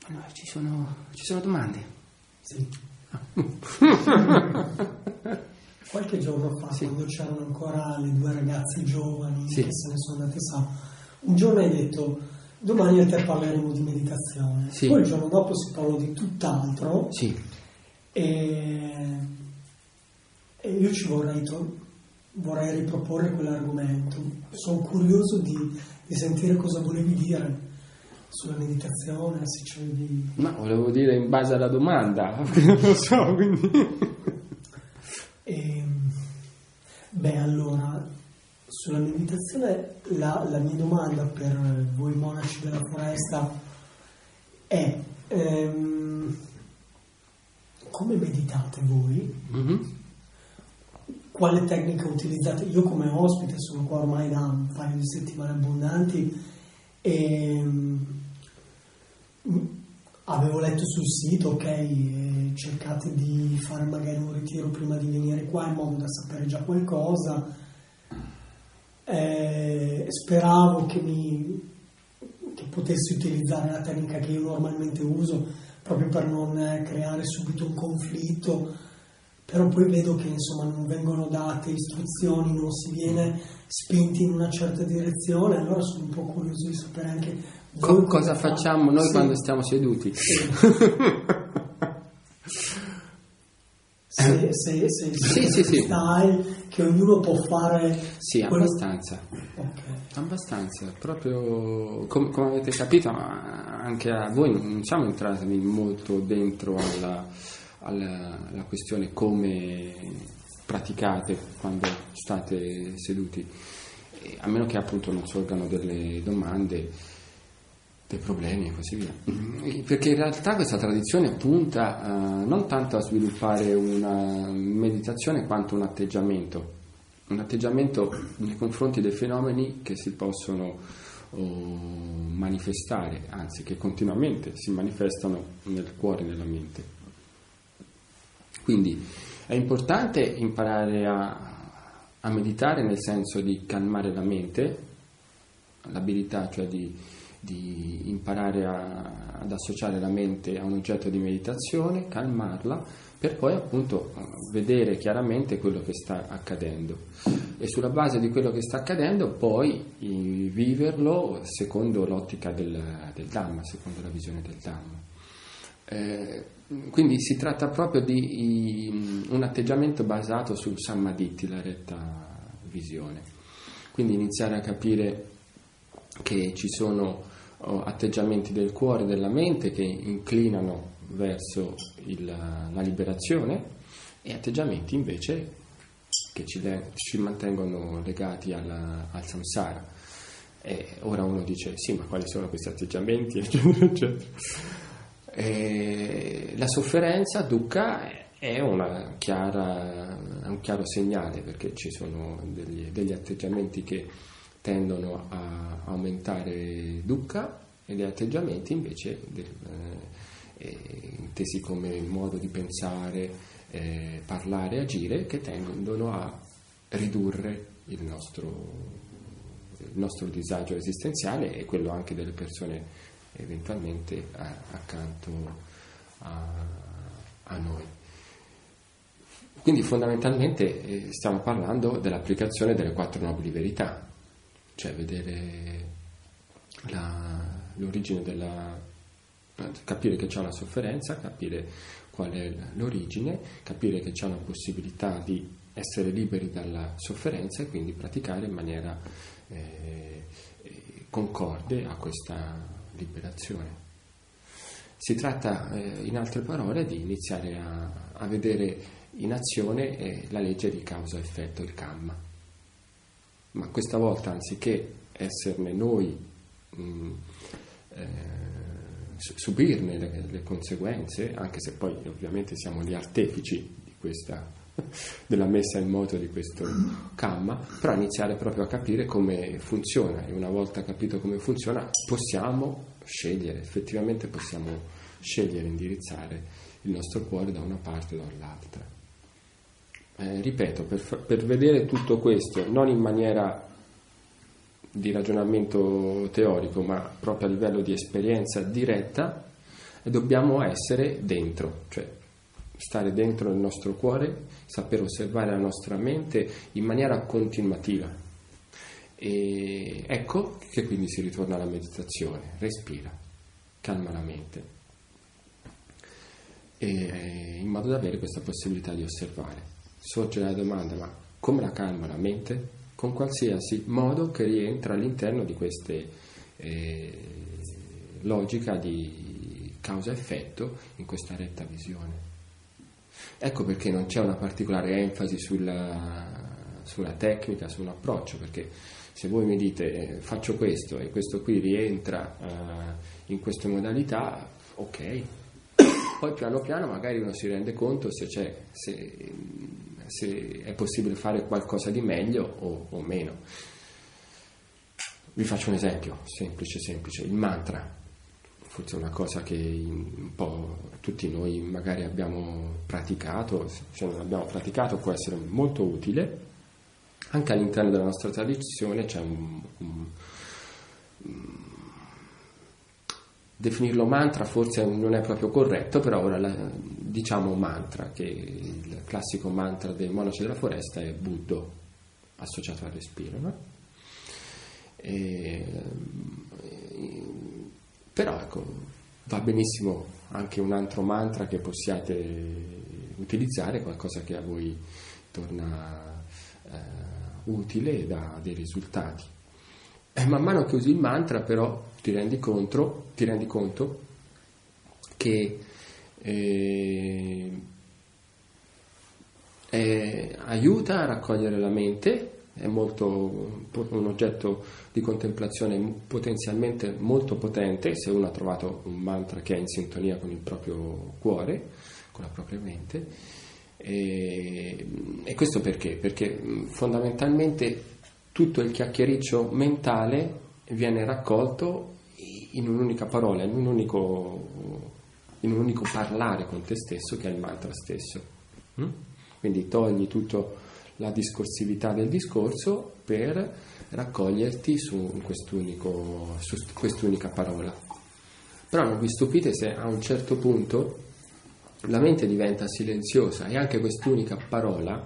Allora, ci sono domande? Sì. Qualche giorno fa, quando c'erano ancora le due ragazze giovani che se ne sono andate un giorno hai detto: domani a te parleremo di meditazione. Poi il giorno dopo si parlò di tutt'altro. E io ci vorrei riproporre quell'argomento. Sono curioso di sentire cosa volevi dire sulla meditazione, se c'avevi... Ma volevo dire in base alla domanda, non lo so, quindi... allora, sulla meditazione la mia domanda per voi monaci della foresta è come meditate voi? Mm-hmm. Quale tecnica utilizzate? Io come ospite sono qua ormai da un paio di settimane abbondanti e avevo letto sul sito, ok, cercate di fare magari un ritiro prima di venire qua in modo da sapere già qualcosa. Speravo che potessi utilizzare la tecnica che io normalmente uso proprio per non creare subito un conflitto, però poi vedo che insomma non vengono date istruzioni, non si viene spinti in una certa direzione, allora sono un po' curioso di sapere anche voi cosa facciamo noi quando stiamo seduti. Se style che ognuno può fare. Sì, abbastanza. Abbastanza, proprio come avete capito, anche a voi non siamo entrati molto dentro alla questione come praticate quando state seduti, a meno che appunto non sorgano delle domande, dei problemi e così via, perché in realtà questa tradizione punta non tanto a sviluppare una meditazione quanto un atteggiamento nei confronti dei fenomeni che si possono manifestare, anzi che continuamente si manifestano nel cuore e nella mente. Quindi è importante imparare a meditare, nel senso di calmare la mente, l'abilità cioè di imparare ad associare la mente a un oggetto di meditazione, calmarla, per poi appunto vedere chiaramente quello che sta accadendo e sulla base di quello che sta accadendo poi viverlo secondo l'ottica del Dhamma, secondo la visione del Dhamma. Quindi si tratta proprio di un atteggiamento basato sul Sammaditthi, la retta visione. Quindi iniziare a capire che ci sono atteggiamenti del cuore e della mente che inclinano verso la liberazione e atteggiamenti invece che ci mantengono legati al samsara. E ora uno dice: sì, ma quali sono questi atteggiamenti? Eccetera, eccetera. La sofferenza, dukkha, è un chiaro segnale, perché ci sono degli atteggiamenti che tendono a aumentare dukkha e degli atteggiamenti invece intesi come modo di pensare, parlare, agire, che tendono a ridurre il nostro disagio esistenziale e quello anche delle persone eventualmente accanto a noi. Quindi fondamentalmente stiamo parlando dell'applicazione delle 4 nobili verità, cioè vedere l'origine capire che c'è una sofferenza, capire qual è l'origine, capire che c'è una possibilità di essere liberi dalla sofferenza e quindi praticare in maniera concorde a questa liberazione. Si tratta, in altre parole, di iniziare a vedere in azione la legge di causa-effetto, il karma. Ma questa volta, anziché esserne noi, subirne le conseguenze, anche se poi ovviamente siamo gli artefici della messa in moto di questo karma, però iniziare proprio a capire come funziona, e una volta capito come funziona possiamo scegliere, effettivamente possiamo scegliere, indirizzare il nostro cuore da una parte o dall'altra. Ripeto, per vedere tutto questo non in maniera di ragionamento teorico, ma proprio a livello di esperienza diretta, e dobbiamo essere dentro, cioè stare dentro il nostro cuore, saper osservare la nostra mente in maniera continuativa. E ecco che quindi si ritorna alla meditazione, respira, calma la mente, e in modo da avere questa possibilità di osservare. Sorge la domanda: ma come la calma la mente? Con qualsiasi modo che rientra all'interno di queste logica di causa-effetto, in questa retta visione. Ecco perché non c'è una particolare enfasi sulla tecnica, su un approccio, perché se voi mi dite faccio questo e questo qui rientra in queste modalità, ok, poi piano piano magari uno si rende conto se è possibile fare qualcosa di meglio o meno. Vi faccio un esempio semplice, il mantra. Forse è una cosa che un po' tutti noi magari abbiamo praticato, se non abbiamo praticato può essere molto utile. Anche all'interno della nostra tradizione c'è definirlo mantra forse non è proprio corretto, però ora diciamo mantra, che il classico mantra dei monaci della foresta è Buddho, associato al respiro, no? Però ecco, va benissimo anche un altro mantra che possiate utilizzare, qualcosa che a voi torna utile e dà dei risultati. E man mano che usi il mantra però ti rendi conto che aiuta a raccogliere la mente, è molto un oggetto di contemplazione potenzialmente molto potente se uno ha trovato un mantra che è in sintonia con il proprio cuore, con la propria mente. E questo perché? Perché fondamentalmente tutto il chiacchiericcio mentale viene raccolto in un'unica parola, in un unico parlare con te stesso, che è il mantra stesso. Quindi togli tutta la discorsività del discorso per raccoglierti su quest'unica parola. Però non vi stupite se a un certo punto la mente diventa silenziosa e anche quest'unica parola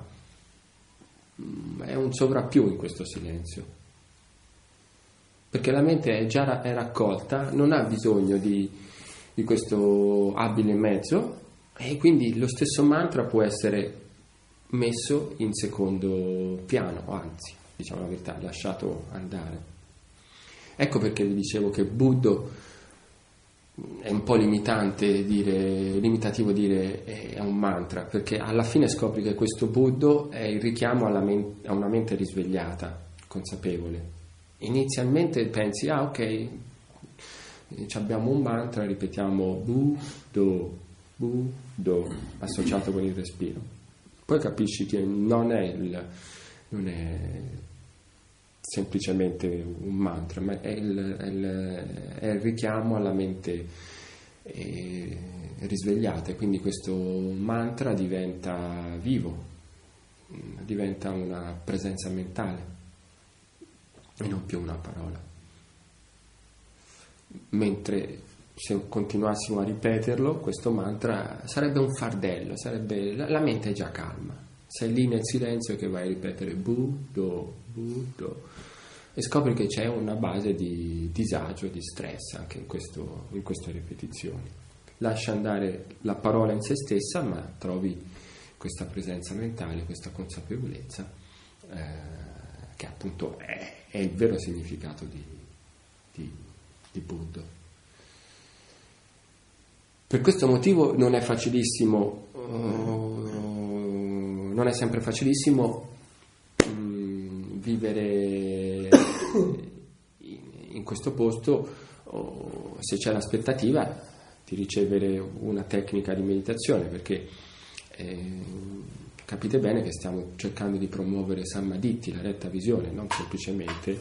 è un sovrappiù in questo silenzio, perché la mente è raccolta, non ha bisogno di questo abile mezzo, e quindi lo stesso mantra può essere messo in secondo piano, anzi, diciamo la verità, lasciato andare. Ecco perché vi dicevo che Buddho è un po' limitativo dire è un mantra, perché alla fine scopri che questo Buddho è il richiamo a una mente risvegliata, consapevole. Inizialmente pensi, ok, abbiamo un mantra, ripetiamo Buddho, Buddho, associato con il respiro. Poi capisci che non è semplicemente un mantra, ma è il richiamo alla mente risvegliata, e quindi questo mantra diventa vivo, diventa una presenza mentale e non più una parola. Mentre se continuassimo a ripeterlo, questo mantra sarebbe un fardello, la mente è già calma, sei lì nel silenzio che vai a ripetere Buddho, Buddho, e scopri che c'è una base di disagio, di stress anche in queste ripetizioni. Lascia andare la parola in se stessa, ma trovi questa presenza mentale, questa consapevolezza che appunto è il vero significato di Buddha. Per questo motivo non è facilissimo, non è sempre facilissimo vivere in questo posto, se c'è l'aspettativa di ricevere una tecnica di meditazione, perché capite bene che stiamo cercando di promuovere Samadhi, la retta visione, non semplicemente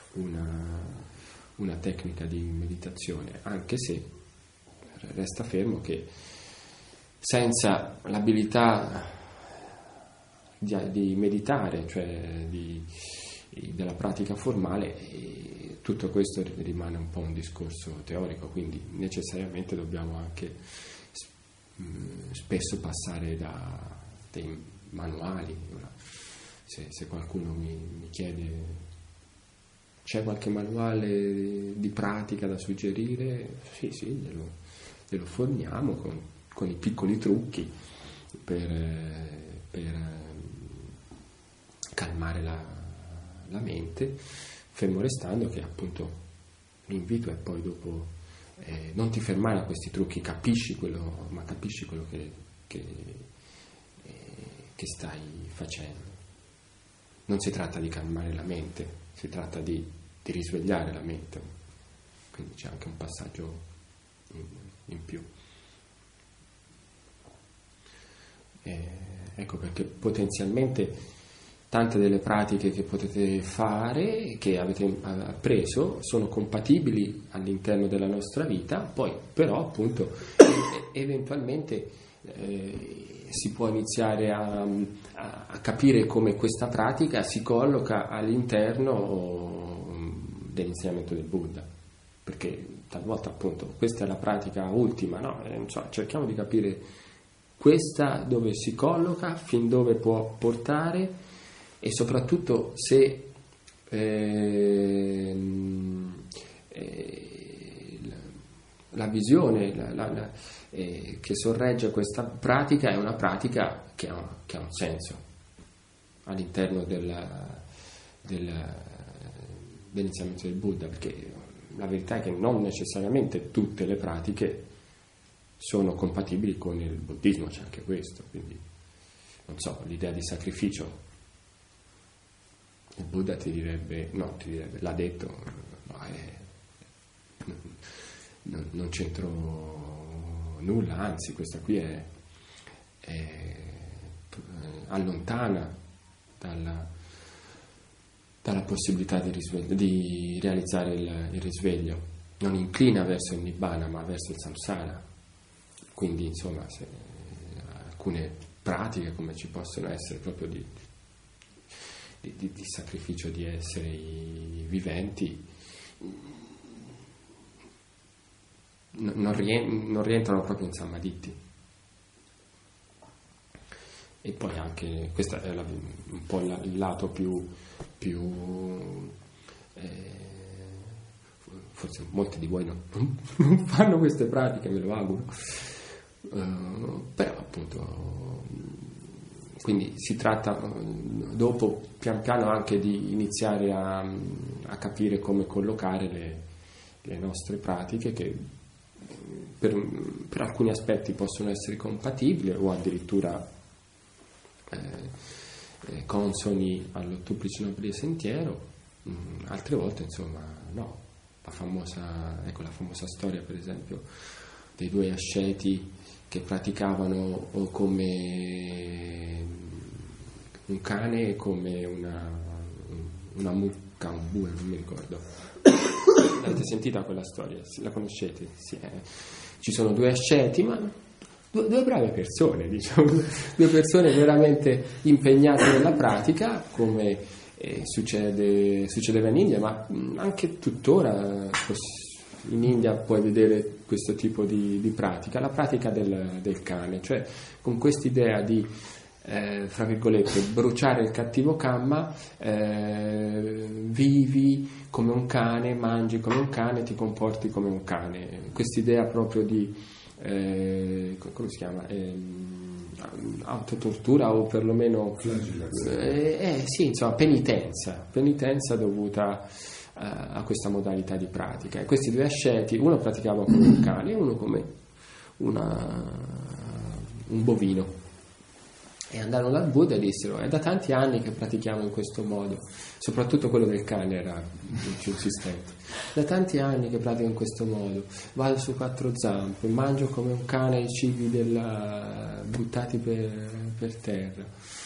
una tecnica di meditazione, anche se resta fermo che senza l'abilità di meditare, cioè di della pratica formale, e tutto questo rimane un po' un discorso teorico, quindi necessariamente dobbiamo anche spesso passare da dei manuali. Se qualcuno mi chiede c'è qualche manuale di pratica da suggerire, sì, glielo forniamo con i piccoli trucchi per calmare la mente, fermo restando che appunto l'invito è poi dopo non ti fermare a questi trucchi, capisci quello che stai facendo. Non si tratta di calmare la mente, si tratta di risvegliare la mente, quindi c'è anche un passaggio in più. Ecco perché potenzialmente tante delle pratiche che potete fare, che avete appreso, sono compatibili all'interno della nostra vita, poi però appunto eventualmente si può iniziare a capire come questa pratica si colloca all'interno dell'insegnamento del Buddha, perché talvolta appunto questa è la pratica ultima, no? Cerchiamo di capire questa dove si colloca, fin dove può portare, e soprattutto se la visione che sorregge questa pratica è una pratica che ha un senso all'interno dell'insegnamento del Buddha, perché la verità è che non necessariamente tutte le pratiche sono compatibili con il buddismo, c'è anche questo, quindi non so, l'idea di sacrificio, il Buddha ti direbbe, l'ha detto, non c'entro nulla, anzi questa qui è allontana dalla possibilità di realizzare il risveglio, non inclina verso il Nibbana ma verso il Samsara. Quindi insomma alcune pratiche come ci possono essere proprio di sacrificio di esseri viventi non rientrano proprio in Samadhi. E poi anche questo è un po' il lato più forse molti di voi non fanno queste pratiche, me lo auguro, però appunto quindi si tratta dopo pian piano anche di iniziare a capire come collocare le nostre pratiche, che per alcuni aspetti possono essere compatibili o addirittura consoni all'ottuplice nobile sentiero, altre volte insomma no. La famosa storia per esempio dei due asceti che praticavano come un cane e come una mucca, un bue, non mi ricordo. Avete sentita quella storia? La conoscete? Sì, ci sono due asceti, ma due brave persone, diciamo, due persone veramente impegnate nella pratica, come succedeva in India, ma anche tuttora in India puoi vedere questo tipo di pratica, la pratica del cane, cioè con quest'idea di fra virgolette bruciare il cattivo kamma, vivi come un cane, mangi come un cane, ti comporti come un cane, quest'idea proprio di come si chiama? Autotortura o perlomeno sì, insomma, penitenza dovuta a questa modalità di pratica. E questi due asceti, uno praticava come un cane e uno come un bovino, e andarono dal Buddha e dissero: è da tanti anni che pratichiamo in questo modo, soprattutto quello del cane era più insistente, da tanti anni che pratico in questo modo, vado su quattro zampe, mangio come un cane i cibi buttati per terra,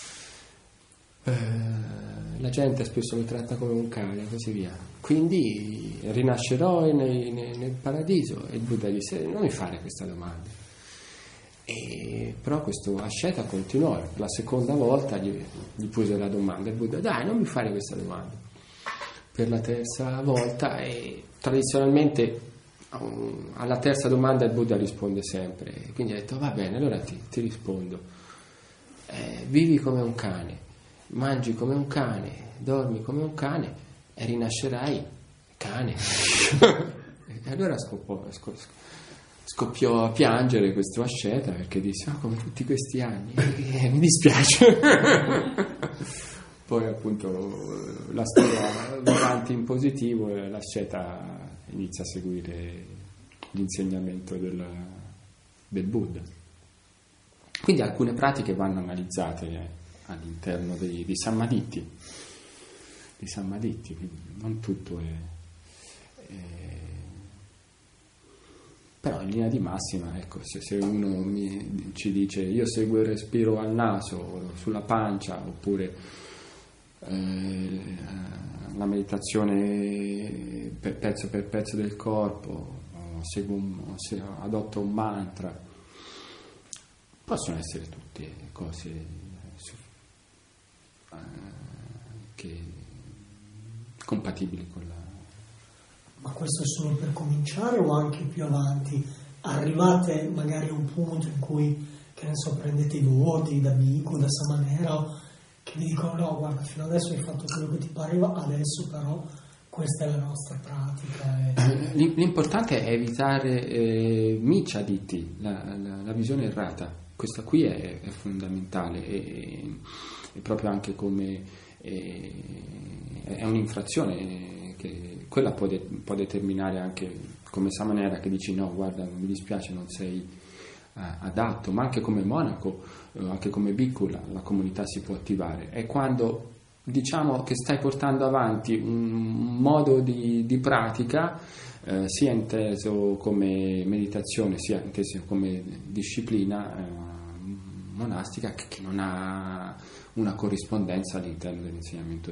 la gente spesso mi tratta come un cane e così via, quindi rinascerò nel paradiso. E il Buddha disse: non mi fare questa domanda. Però questo asceta continuò, la seconda volta gli pose la domanda, il Buddha: dai, non mi fare questa domanda. per la terza volta e tradizionalmente alla terza domanda il Buddha risponde sempre, quindi ha detto va bene, allora ti rispondo, vivi come un cane, mangi come un cane, dormi come un cane e rinascerai cane. E allora scoppiò a piangere questo asceta perché disse come tutti questi anni, mi dispiace. Poi appunto la storia va avanti in positivo e l'asceta inizia a seguire l'insegnamento del Buddha. Quindi alcune pratiche vanno analizzate all'interno dei Sammaditthi, quindi non tutto però in linea di massima, ecco, se uno ci dice io seguo il respiro al naso, sulla pancia, oppure la meditazione per pezzo del corpo, adotto un mantra, possono essere tutte cose compatibili con la... Ma questo è solo per cominciare o anche più avanti? Arrivate magari a un punto in cui, che ne so, prendete i voti da Bhikkhu, da Samanera, che vi dicono no, guarda, fino adesso hai fatto quello che ti pareva, adesso però questa è la nostra pratica. L'importante è evitare Miccha Ditti, la visione errata. Questa qui è fondamentale, e proprio anche come è un'infrazione che quella può determinare anche come Samanera, che dici no, guarda, mi dispiace, non sei adatto, ma anche come monaco, anche come Bhikkhu la comunità si può attivare. È quando diciamo che stai portando avanti un modo di pratica, sia inteso come meditazione, sia inteso come disciplina monastica, che non ha una corrispondenza all'interno dell'insegnamento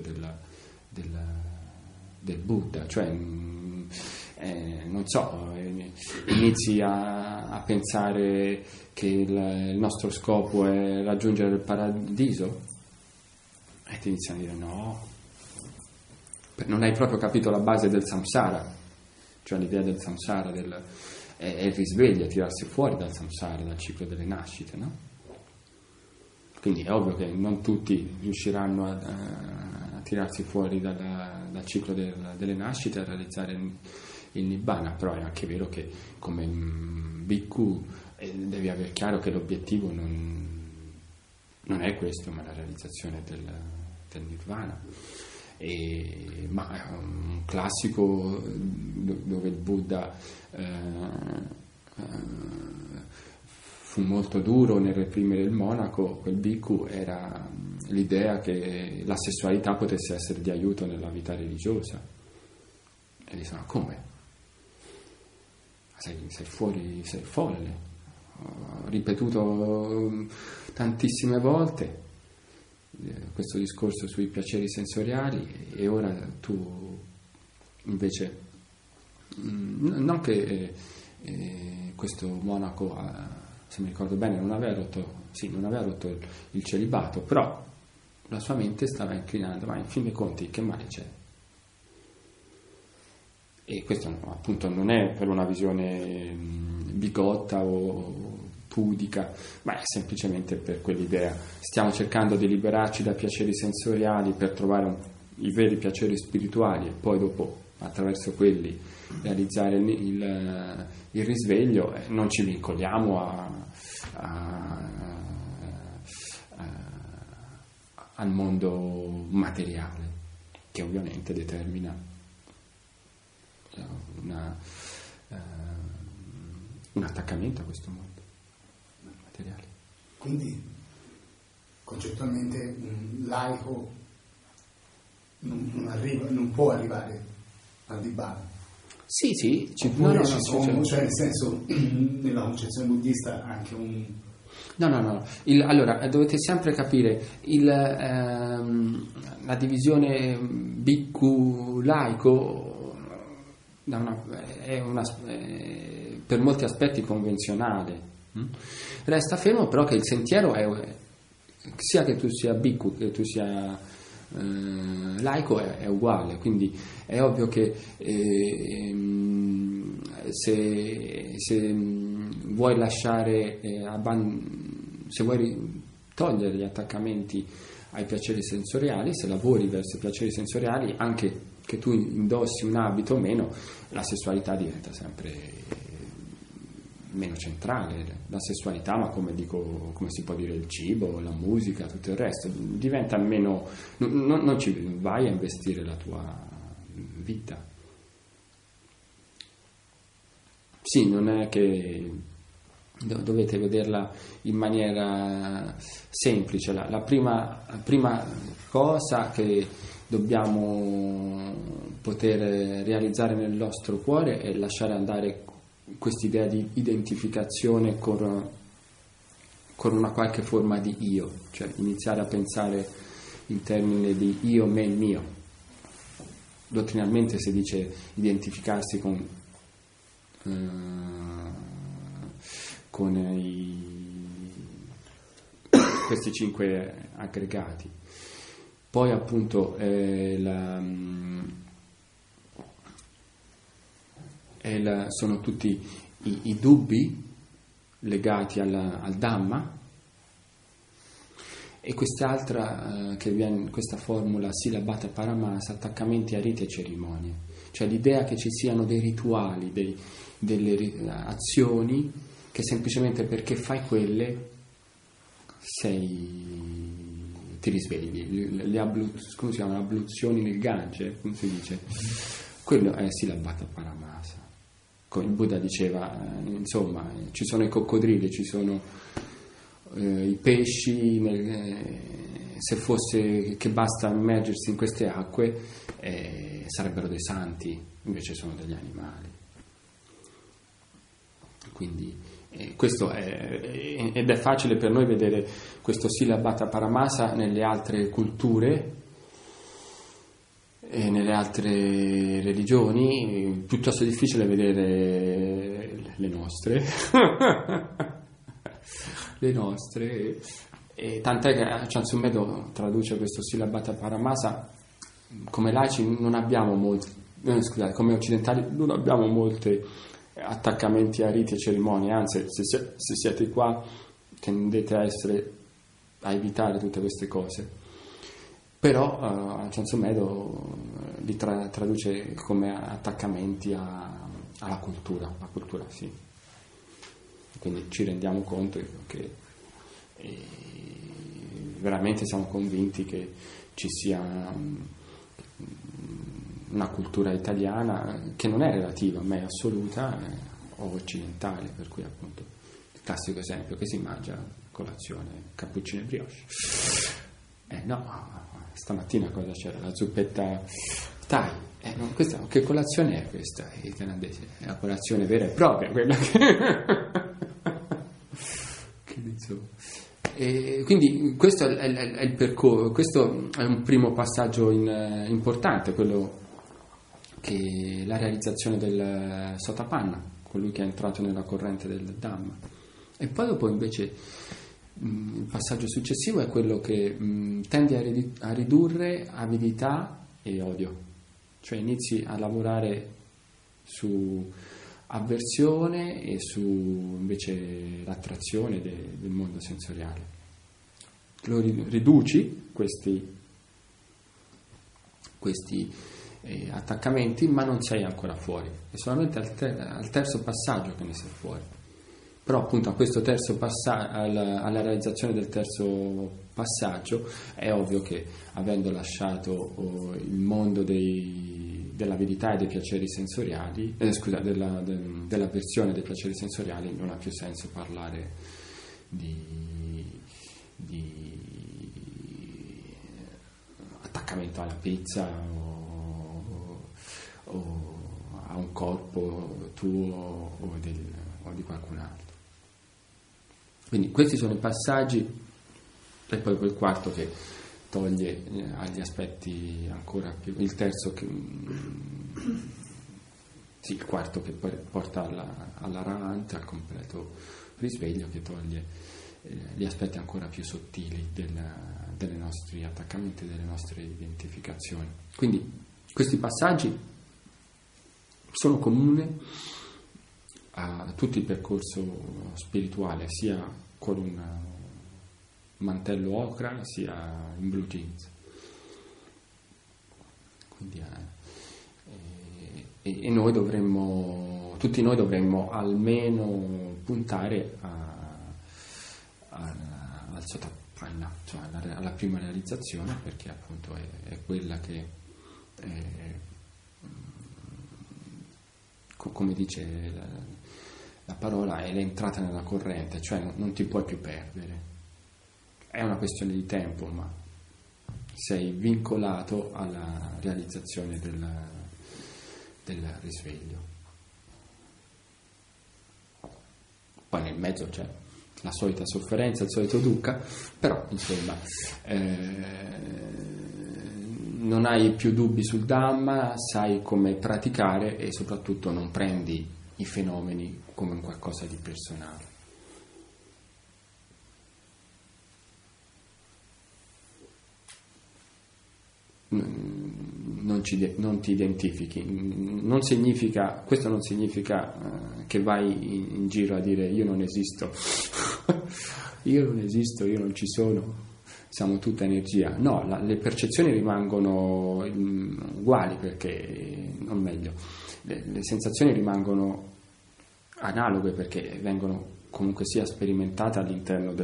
del Buddha, cioè non so, inizi a pensare che il nostro scopo è raggiungere il paradiso e ti iniziano a dire no, non hai proprio capito la base del samsara, cioè l'idea del samsara è il risveglio, tirarsi fuori dal samsara, dal ciclo delle nascite, no? Quindi è ovvio che non tutti riusciranno a tirarsi fuori dal ciclo delle nascite, a realizzare il Nibbana, però è anche vero che come Bhikkhu devi aver chiaro che l'obiettivo non è questo, ma la realizzazione del Nirvana. Ma è un classico dove il Buddha fu molto duro nel reprimere il monaco, quel Bhikkhu, era l'idea che la sessualità potesse essere di aiuto nella vita religiosa. E dicono, ma come? Sei fuori, sei folle. Ho ripetuto tantissime volte questo discorso sui piaceri sensoriali e ora tu invece, non che questo monaco, se mi ricordo bene, non aveva rotto il celibato, però la sua mente stava inclinando, ma in fin dei conti che male c'è? E questo appunto non è per una visione bigotta o pudica, ma è semplicemente per quell'idea: stiamo cercando di liberarci da piaceri sensoriali per trovare i veri piaceri spirituali e poi dopo attraverso quelli realizzare il risveglio, non ci vincoliamo al mondo materiale, che ovviamente determina un attaccamento a questo mondo materiale. Quindi concettualmente un laico non può arrivare al Nibbana. Sì, Oppure cioè nel senso, nella concezione buddista anche un... No. Allora, dovete sempre capire la divisione Bhikkhu laico è per molti aspetti convenzionale. Resta fermo però che il sentiero è sia che tu sia Bhikkhu che tu sia laico è uguale, quindi è ovvio che se vuoi lasciare se vuoi togliere gli attaccamenti ai piaceri sensoriali, se lavori verso i piaceri sensoriali, anche che tu indossi un abito o meno, la sessualità diventa sempre meno centrale. La sessualità, ma come si può dire, il cibo, la musica, tutto il resto, diventa meno, non ci vai a investire la tua vita. Sì, non è che dovete vederla in maniera semplice. La prima cosa che dobbiamo poter realizzare nel nostro cuore è lasciare andare quest'idea di identificazione con una qualche forma di io, cioè iniziare a pensare in termini di io, me, mio. Dottrinalmente si dice identificarsi con questi 5 aggregati. Poi appunto sono tutti i dubbi legati al Dhamma, e quest'altra questa formula Silabhata Paramasa, attaccamenti a riti e cerimonie, cioè l'idea che ci siano dei rituali, delle azioni che semplicemente perché fai quelle ti risvegli, come si chiamano, abluzioni nel Gange, come si dice? Quello è Silabhata Paramasa. Il Buddha diceva, insomma, ci sono i coccodrilli, ci sono i pesci, se fosse che basta immergersi in queste acque sarebbero dei santi, invece sono degli animali. Quindi questo ed è facile per noi vedere questo Silabhata Paramasa nelle altre culture e nelle altre religioni, piuttosto difficile vedere le nostre e tant'è che Achan Sumedho traduce questo Silabhata Paramasa. Come laici non abbiamo come occidentali non abbiamo molti attaccamenti a riti e cerimonie, anzi se siete qua tendete a evitare tutte queste cose, però Achan Sumedho li traduce come attaccamenti alla cultura, la cultura sì. Quindi ci rendiamo conto che veramente siamo convinti che ci sia una cultura italiana che non è relativa, ma è assoluta o occidentale, per cui appunto il classico esempio che si mangia a colazione cappuccino e brioche. No, stamattina cosa c'era? La zuppetta Thai. Che colazione è questa? I thailandesi, è la colazione vera e propria, quella che insomma. E quindi questo è il percorso, questo è un primo passaggio importante, quello che la realizzazione del Sotapanna, colui che è entrato nella corrente del Dhamma. E poi dopo invece il passaggio successivo è quello che tende a ridurre avidità e odio, cioè inizi a lavorare su avversione e su invece l'attrazione del mondo sensoriale. Lo riduci questi attaccamenti, ma non sei ancora fuori, è solamente al terzo passaggio che ne sei fuori. Però appunto a questo terzo passaggio, alla realizzazione del terzo passaggio, è ovvio che avendo lasciato il mondo dell'avidità e dei piaceri sensoriali, dell'avversione dei piaceri sensoriali, non ha più senso parlare di attaccamento alla pizza o a un corpo tuo o di qualcun altro. Quindi questi sono i passaggi, e poi quel quarto che toglie agli aspetti ancora più, il terzo il quarto che poi porta all'arahant, al completo risveglio, che toglie gli aspetti ancora più sottili dei nostri attaccamenti, delle nostre identificazioni. Quindi questi passaggi sono comuni a tutto il percorso spirituale, sia con un mantello ocra sia in blue jeans. Quindi e noi dovremmo, tutti noi dovremmo almeno puntare al sottappanna, cioè alla prima realizzazione, perché appunto è quella che come dice la parola, è l'entrata nella corrente, cioè non ti puoi più perdere. È una questione di tempo, ma sei vincolato alla realizzazione del risveglio. Poi nel mezzo c'è la solita sofferenza, il solito dukkha, però insomma non hai più dubbi sul Dhamma, sai come praticare e soprattutto non prendi i fenomeni come qualcosa di personale. Non ti identifichi, questo non significa che vai in giro a dire io non esisto, io non ci sono, siamo tutta energia. No, le percezioni rimangono uguali, perché, o meglio, le sensazioni rimangono analoghe, perché vengono comunque sia sperimentate all'interno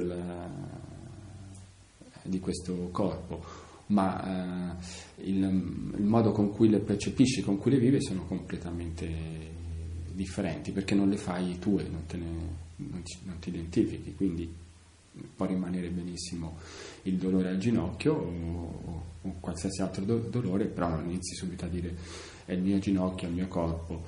di questo corpo, ma il modo con cui le percepisci, con cui le vivi, sono completamente differenti, perché non le fai tue, non ti identifichi. Quindi può rimanere benissimo il dolore al ginocchio o qualsiasi altro dolore, però non inizi subito a dire è il mio ginocchio, è il mio corpo,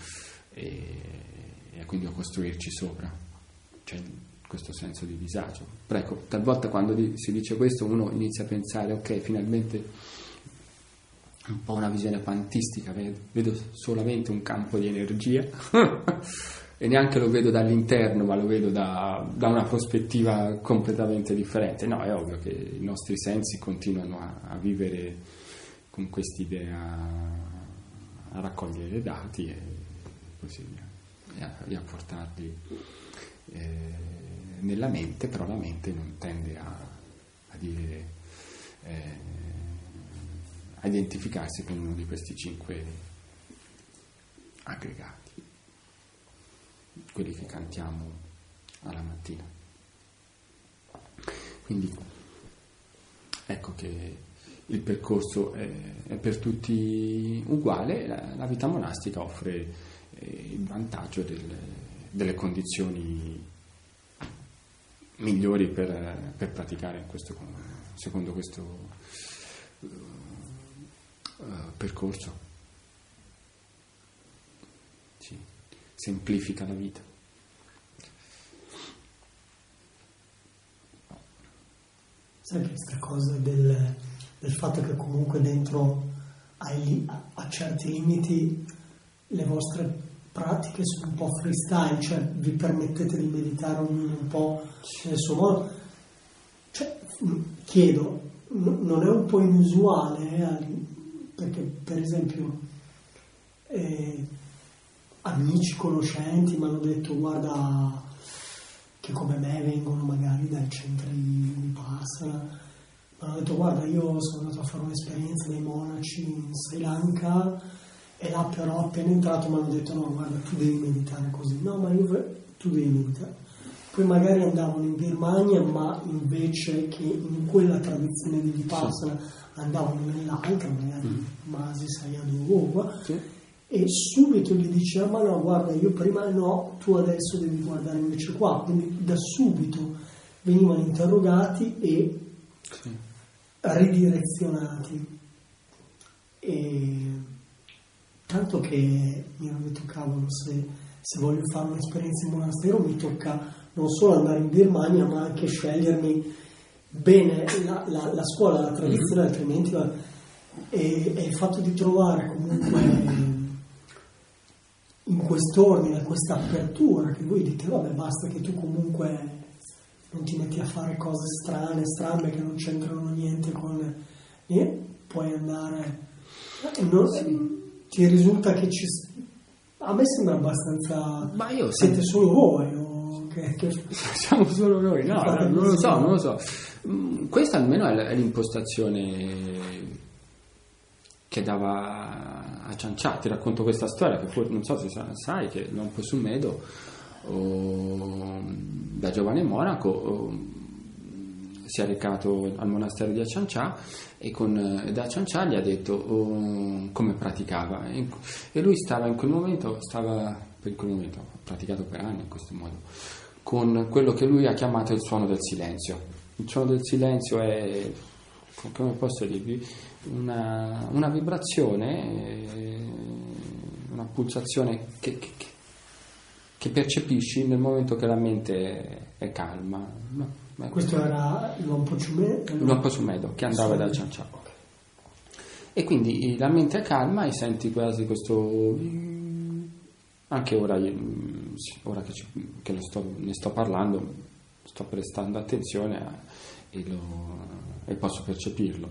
e quindi a costruirci sopra. C'è questo senso di disagio. Però ecco, talvolta quando si dice questo uno inizia a pensare, ok, finalmente un po' una visione pantistica, vedo solamente un campo di energia e neanche lo vedo dall'interno, ma lo vedo da una prospettiva completamente differente. No, è ovvio che i nostri sensi continuano a vivere con quest'idea, a raccogliere dati e così via, e a portarli nella mente, però la mente non tende a dire a identificarsi con uno di questi 5 aggregati, quelli che cantiamo alla mattina. Quindi ecco che il percorso è per tutti uguale. La vita monastica offre il vantaggio delle condizioni migliori per praticare secondo questo percorso. Sì, semplifica la vita. Sai questa cosa del fatto che comunque dentro a certi limiti le vostre pratiche sono un po' freestyle, cioè vi permettete di meditare ognuno un po' nel suo modo. Cioè, chiedo, non è un po' inusuale, perché per esempio amici, conoscenti mi hanno detto, guarda, che come me vengono magari dai centri di Vipassana, mi hanno detto, guarda, io sono andato a fare un'esperienza dei monaci in Sri Lanka, e là però appena entrato mi hanno detto, no, guarda, tu devi meditare così. No, ma tu devi meditare. Poi magari andavano in Birmania, ma invece che in quella tradizione di Vipassana andavano nell'altra, magari Masi Sayadaw, e subito gli diceva, ma no, guarda, io prima no, tu adesso devi guardare invece qua. Quindi da subito venivano interrogati e ridirezionati. E tanto che mi hanno detto, cavolo, se voglio fare un'esperienza in monastero mi tocca non solo andare in Birmania, ma anche scegliermi bene la scuola, la tradizione, altrimenti e il fatto di trovare comunque in quest'ordine, questa apertura, che voi dite, vabbè, basta che tu comunque non ti metti a fare cose strane, strambe che non c'entrano niente con... e puoi andare... Ti risulta che a me sembra abbastanza... Ma io siete solo voi o siamo solo noi? No, non lo so. Questa almeno è l'impostazione che dava a Ciancià. Ti racconto questa storia che non so se sai che Luan Posumedo da giovane monaco si è recato al monastero di Ciancià e da Ciancià gli ha detto come praticava, e lui stava in quel momento ha praticato per anni in questo modo, con quello che lui ha chiamato il suono del silenzio. Il suono del silenzio è, come posso dirvi, una vibrazione, una pulsazione che percepisci nel momento che la mente è calma. Questo era Luan Posumedo che andava da Ciancià. E quindi la mente è calma e senti quasi questo... Anche ora che ne sto parlando, sto prestando attenzione e posso percepirlo.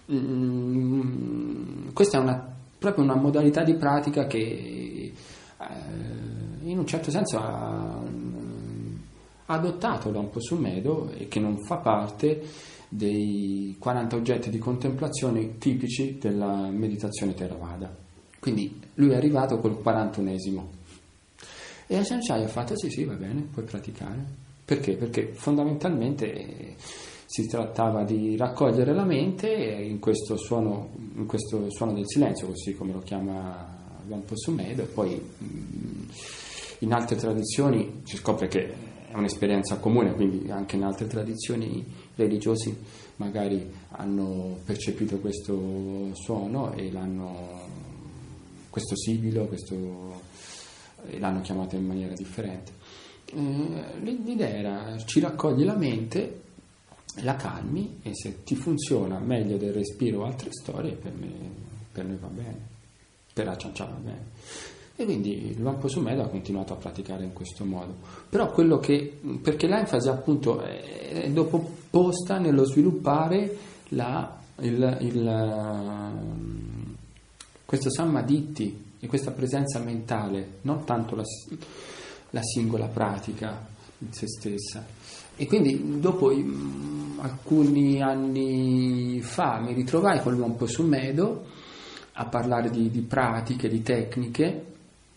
Questa è proprio una modalità di pratica che in un certo senso ha adottato Luan Posumedo e che non fa parte dei 40 oggetti di contemplazione tipici della meditazione Theravada. Quindi lui è arrivato col 41esimo e a Ciancià ha fatto sì, va bene, puoi praticare. Perché? Perché fondamentalmente si trattava di raccogliere la mente in questo suono del silenzio, così come lo chiama Luan Posumedo, e poi in altre tradizioni si scopre che è un'esperienza comune, quindi anche in altre tradizioni religiosi magari hanno percepito questo suono e questo sibilo, e l'hanno chiamato in maniera differente. L'idea era: ci raccogli la mente, la calmi, e se ti funziona meglio del respiro o altre storie, per noi va bene, per Ciancià va bene. E quindi Luan Posumedo ha continuato a praticare in questo modo. Però perché l'enfasi appunto è dopo posta nello sviluppare questo Samadhi e questa presenza mentale, non tanto la singola pratica in se stessa. E quindi dopo alcuni anni fa mi ritrovai con Luan Posumedo a parlare di pratiche, di tecniche,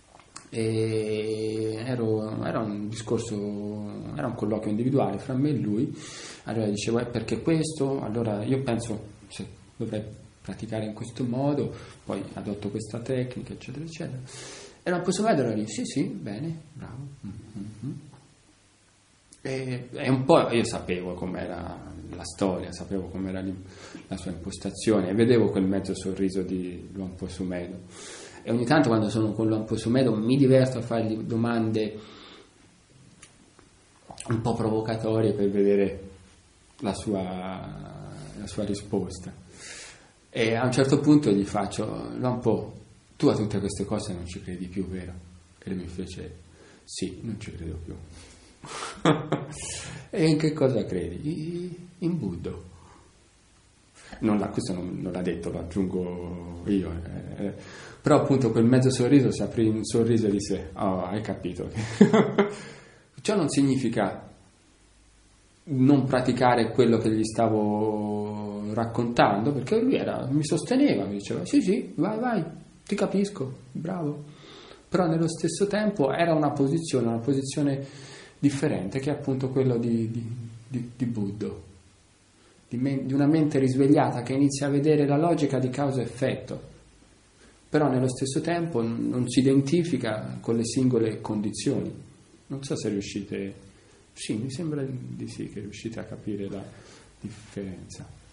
e era un colloquio individuale fra me e lui. Allora dicevo perché questo, allora io penso se dovrei praticare in questo modo, poi adotto questa tecnica, eccetera eccetera. E Luan Posumedo era lì, sì, bene, bravo. E un po' io sapevo com'era la storia, sapevo com'era la sua impostazione, e vedevo quel mezzo sorriso di Luan Posumedo. E ogni tanto quando sono con Luan Posumedo mi diverto a fargli domande un po' provocatorie per vedere la sua risposta. E a un certo punto gli faccio: Luan Po, tu a tutte queste cose non ci credi più, vero? E lui mi fece: sì, non ci credo più. E in che cosa credi? In Buddha. Questo non l'ha detto, lo aggiungo io. Però appunto quel mezzo sorriso si aprì un sorriso e disse: oh, hai capito. Ciò non significa non praticare quello che gli stavo raccontando, perché lui mi sosteneva, mi diceva: sì, vai, ti capisco, bravo. Però nello stesso tempo era una posizione differente, che è appunto quello di Buddha, di una mente risvegliata che inizia a vedere la logica di causa-effetto, però nello stesso tempo non si identifica con le singole condizioni. Non so se riuscite... Sì, mi sembra di sì che riuscite a capire la differenza.